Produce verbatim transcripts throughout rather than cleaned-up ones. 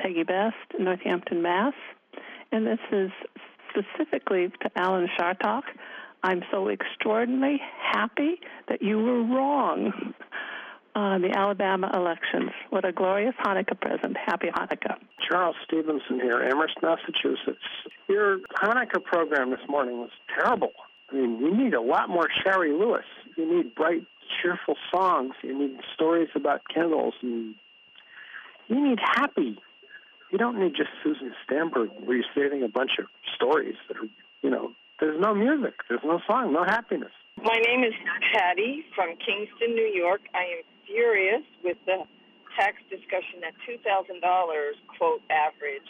Peggy Best, Northampton, Mass. And this is specifically to Alan Chartock. I'm so extraordinarily happy that you were wrong on the Alabama elections. What a glorious Hanukkah present. Happy Hanukkah. Charles Stevenson here, Amherst, Massachusetts. Your Hanukkah program this morning was terrible. I mean, you need a lot more Shari Lewis. You need bright, cheerful songs. You need stories about candles. And you need happy. You don't need just Susan Stamberg reciting a bunch of stories that are, you know, there's no music, there's no song, no happiness. My name is Patty from Kingston, New York. I am furious with the tax discussion that two thousand dollars, quote, average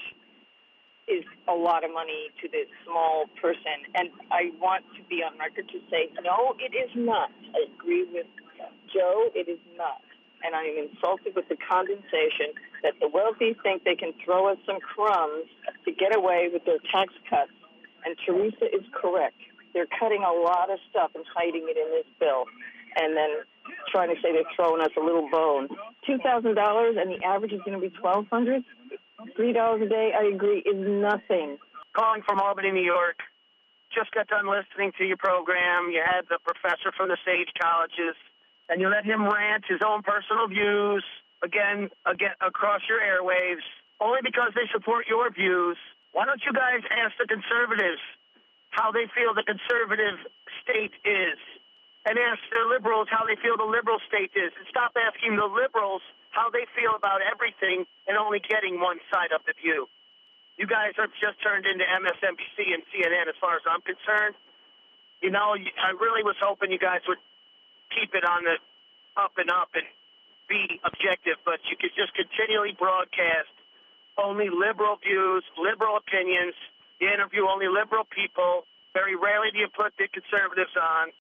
is a lot of money to the small person. And I want to be on record to say, no, it is not. I agree with Joe, it is not. And I am insulted with the condensation that the wealthy think they can throw us some crumbs to get away with their tax cuts. And Teresa is correct. They're cutting a lot of stuff and hiding it in this bill, and then trying to say they're throwing us a little bone. two thousand dollars and the average is going to be twelve hundred dollars? three dollars a day, I agree, is nothing. Calling from Albany, New York. Just got done listening to your program. You had the professor from the Sage Colleges, and you let him rant his own personal views, again, again across your airwaves, only because they support your views. Why don't you guys ask the conservatives how they feel the conservative state is, and ask the liberals how they feel the liberal state is, and stop asking the liberals how they feel about everything and only getting one side of the view. You guys have just turned into M S N B C and C N N as far as I'm concerned. You know, I really was hoping you guys would keep it on the up and up and be objective, but you could just continually broadcast only liberal views, liberal opinions. You interview only liberal people. Very rarely do you put the conservatives on.